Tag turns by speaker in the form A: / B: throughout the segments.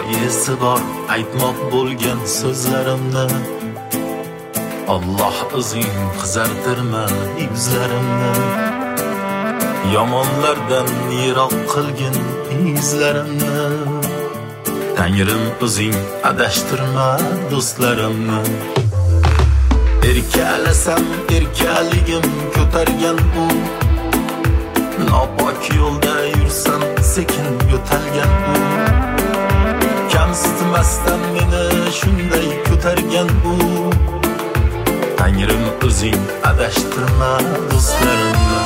A: boisi bor aytmoq bo'lgan so'zlarimni. Alloh o'zing qizartirma yuzlarimni, yomonlardan yiroq qilgin izlarimni. Tangrim o'zing adashtirma do'stlarimni. Erkalasam erkaligim ko'targan u, nopok yo'lda yursam sekin yo'talgan u. Kamsitmasdan meni shunday ko'targan u. Tangrim o'zing adashtirma do'stlarimni.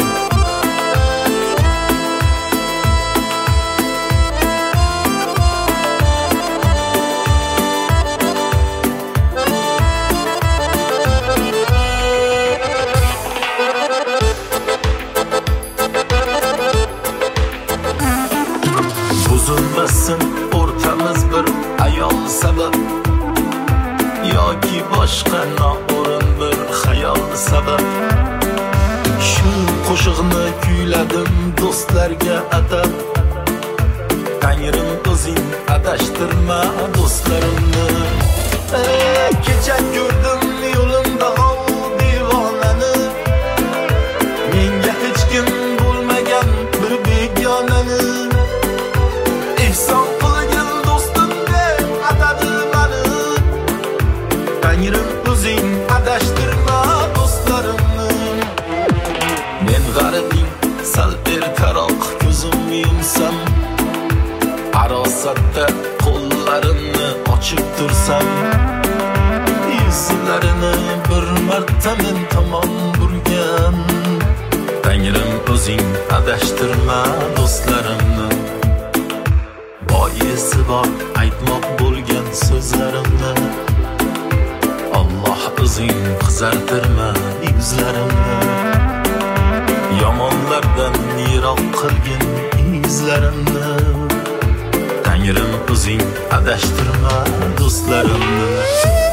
A: Buzilmasin o'rtamiz bir ayol sabab, yoki boshqa noo'rin bir xayol sabab. Shu qo'shiqni kuyladim do'stlarga atab. Tangrim o'zing adashtirma do'stlarimni. Kecha ko'rdim yo'limda devonani, menga hech kim bo'lmagan bir begonani. Ehson qilgin do'stimga atadi mani. Tangrim o'zing adashtirma do'stlarimni. Men g'aribing sal ertaroq ko'zim yumsam, arosatda qo'llarimni ochib tursam, yuzlarini bir marta men tomon burgan. Tangrim o'zing adashtirma do'stlarimni. Boisi bor aytmoq bo'lgan so'zlarimni. Alloh o'zing qizartirma yuzlarimni, yomonlardan yiroq qilgin izlarimni. Tangrim o'zing adashtirma do'stlarimni.